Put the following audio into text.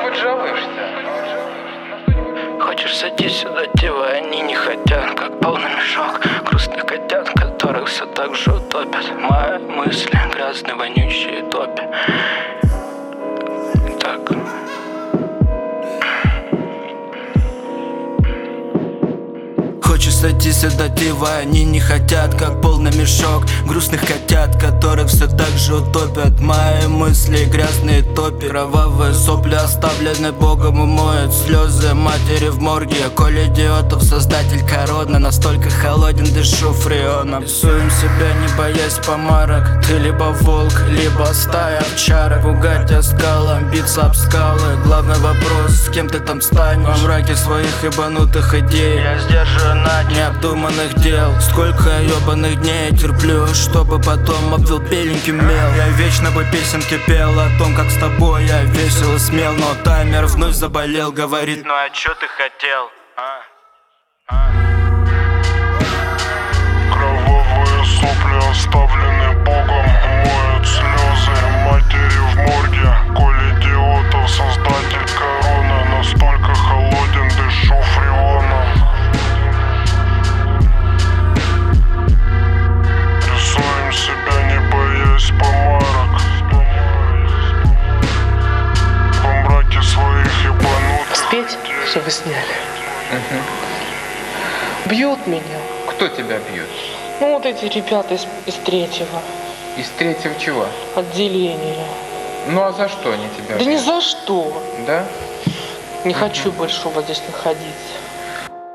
вот жалуешься? Хочешь садись сюда, дева, они не хотят. Как полный мешок грустных котят, которых все так же утопят. Мои мысли грязные, вонючие топи. Так. Хочешь сойти сюда, дева, они не хотят. Как полный мешок грустных котят, которых все так же утопят. Мои мысли грязные топи. Кровавые сопли оставлены Богом умоют слезы матери в морге. Коль идиотов создатель короны, настолько холоден, дышу фреоном. Рисуем себя, не боясь помарок. Ты либо волк, либо стая овчарок. Пугать оскалом, биться об скалы. Главный вопрос, с кем ты там станешь? Во мраке своих ебанутых идей я сдерживаю необдуманных дел. Сколько ебаных дней терплю, чтобы потом обвел беленьким мел. Я вечно бы песенки пел о том, как с тобой я весело смел. Но таймер вновь заболел, говорит: ну а чё ты хотел? Кровавые сопли оставлены Богом умоют слезы матери в морге. Коль идиотов создатель короны, настолько холоден, дышу фреоном. Рисуем себя, не боясь помарок. Во мраке своих ебанутых. Спеть, что вы сняли? Бьют меня. Кто тебя бьет? Ну вот эти ребята из третьего Из третьего чего? отделения. Ну а за что они тебя Да бьют? ни за что. Да? Не хочу больше у вас здесь находиться.